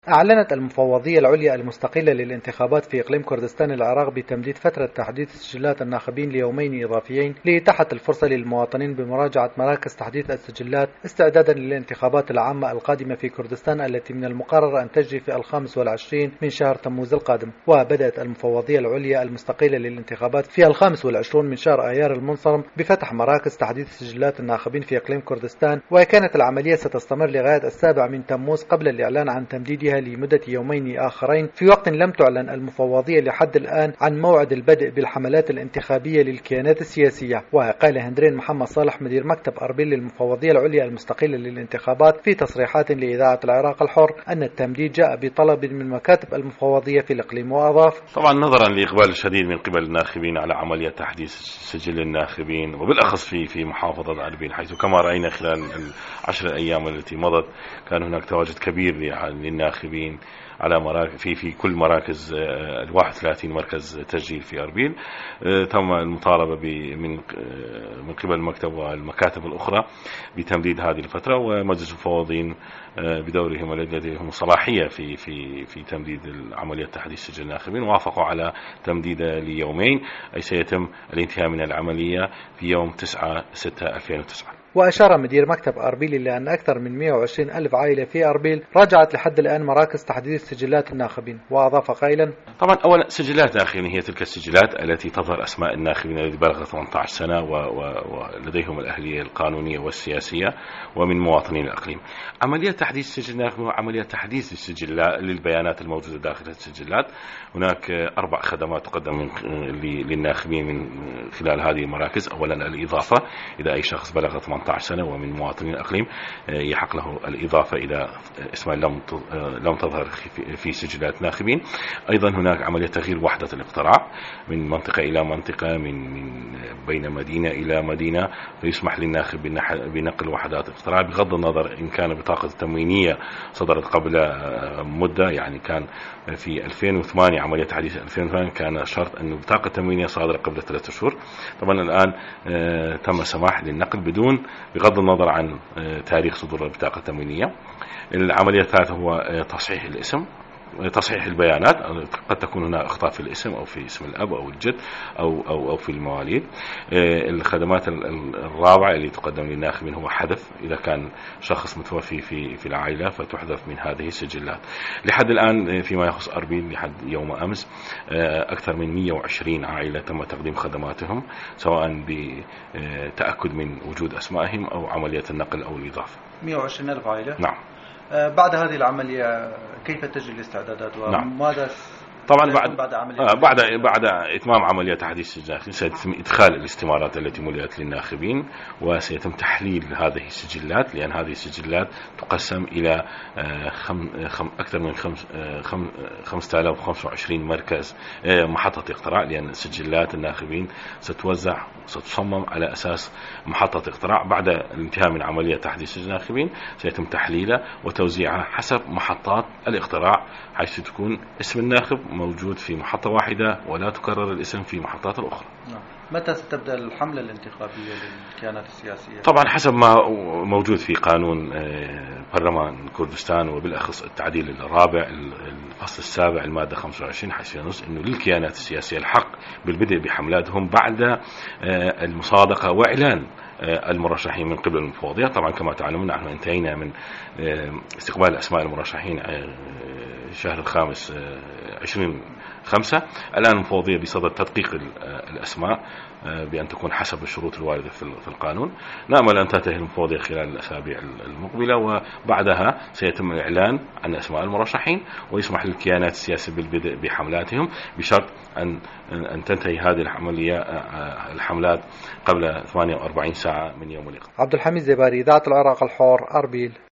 أعلنت المفوضية العليا المستقلة للانتخابات في إقليم كردستان العراق بتمديد فترة تحديث سجلات الناخبين ليومين إضافيين لإتاحة الفرصة للمواطنين بمراجعة مراكز تحديث السجلات استعدادا للانتخابات العامة القادمة في كردستان التي من المقرر أن تجري في 25 من شهر تموز القادم. وبدأت المفوضية العليا المستقلة للانتخابات في 25 من شهر آيار المنصرم بفتح مراكز تحديث سجلات الناخبين في إقليم كردستان، وكانت العملية ستستمر لغاية 7 من تموز قبل الإعلان عن تمديدها لمدة يومين آخرين، في وقت لم تعلن المفوضية لحد الآن عن موعد البدء بالحملات الانتخابية للكيانات السياسية. وقال هندرين محمد صالح مدير مكتب أربيل للمفوضية العليا المستقلة للانتخابات في تصريحات لإذاعة العراق الحر أن التمديد جاء بطلب من مكاتب المفوضية في الإقليم. وأضاف: طبعا نظرا لإقبال الشديد من قبل الناخبين على عملية تحديث سجل الناخبين وبالأخص في محافظة أربيل، حيث كما رأينا خلال العشر أيام التي مضت كان هناك تواجد كبير للناخبين على في كل مراكز 31 مركز تسجيل في أربيل. تم المطالبة من قبل المكتب والمكاتب الأخرى بتمديد هذه الفترة، ومجلس المفوضين بدورهم لديهم صلاحية في تمديد عملية تحديث سجل الناخبين، وافقوا على تمديده ليومين، أي سيتم الانتهاء من العملية في يوم 9/6/2009. وأشار مدير مكتب أربيل إلى أن أكثر من 120 ألف عائلة في أربيل راجعت لحد الآن مراكز تحديث سجلات الناخبين. وأضاف قائلا: طبعا أولا سجلات داخلية هي تلك السجلات التي تظهر أسماء الناخبين الذين بلغوا 18 سنة ولديهم الأهلية القانونية والسياسية ومن مواطنين الإقليم. عملية تحديث سجل الناخبين وعملية تحديث السجلات للبيانات الموجودة داخل السجلات. هناك 4 خدمات تقدم للناخبين من خلال هذه المراكز. أولا الإضافة، إذا أي شخص بلغ 18 سنة ومن مواطنين الإقليم يحق له الإضافة إذا اسمه لم تظهر في سجلات ناخبين. أيضا هناك عملية تغيير وحدة الاقتراع من منطقة إلى منطقة، من بين مدينة إلى مدينة، فيسمح للناخب بنقل وحدات الاقتراع بغض النظر إن كان بطاقة تموينية صدرت قبل مدة. يعني كان في 2008 عملية تحديث 2008 كان شرط أن بطاقة تموينية صادرة قبل 3 شهور. طبعا الآن تم سماح للنقل بغض النظر عن تاريخ صدور البطاقة التموينية. العملية الثالثة هو تصحيح الاسم، تصحيح البيانات، قد تكون هنا أخطاء في الاسم أو في اسم الأب أو الجد أو في المواليد. الخدمات الرابعة اللي تقدم للناخبين هو حذف، إذا كان شخص متوفي في العائلة فتحذف من هذه السجلات. لحد الآن فيما يخص أربيل لحد يوم أمس أكثر من 120 عائلة تم تقديم خدماتهم، سواء بتأكد من وجود أسمائهم أو عملية النقل أو الإضافة. 120 ألف عائلة. نعم. بعد هذه العملية كيف تجري الاستعدادات وماذا؟ طبعا بعد إتمام عملية تحديث السجلات سيتم إدخال الاستمارات التي ملئت للناخبين، وسيتم تحليل هذه السجلات، لأن هذه السجلات تقسم إلى أكثر من 5025 مركز محطة اقتراع، لأن سجلات الناخبين ستوزع ستصمم على أساس محطة اقتراع. بعد الانتهاء من عملية تحديث سجل الناخبين سيتم تحليلها وتوزيعها حسب محطات الاقتراع، حيث تكون اسم الناخب موجود في محطة واحدة ولا تكرر الاسم في محطات الأخرى. متى ستبدأ الحملة الانتخابية للكيانات السياسية؟ طبعا حسب ما موجود في قانون برلمان كردستان، وبالأخص التعديل الرابع الفصل السابع المادة 25، حيث ينص أنه للكيانات السياسية الحق بالبدء بحملاتهم بعد المصادقة وإعلان المرشحين من قبل المفوضية. طبعا كما تعلمون نحن انتهينا من استقبال أسماء المرشحين شهر الخامس 20/5. الآن المفوضية بصدد تدقيق الأسماء بأن تكون حسب الشروط الواردة في القانون. نأمل أن تنتهي المفوضية خلال الأسابيع المقبلة، وبعدها سيتم الإعلان عن أسماء المرشحين ويسمح للكيانات السياسية بالبدء بحملاتهم، بشرط أن تنتهي هذه الحملات قبل 48 ساعة من يوم اللقاء. عبد الحميد زباري، إذاعة العراق الحر، أربيل.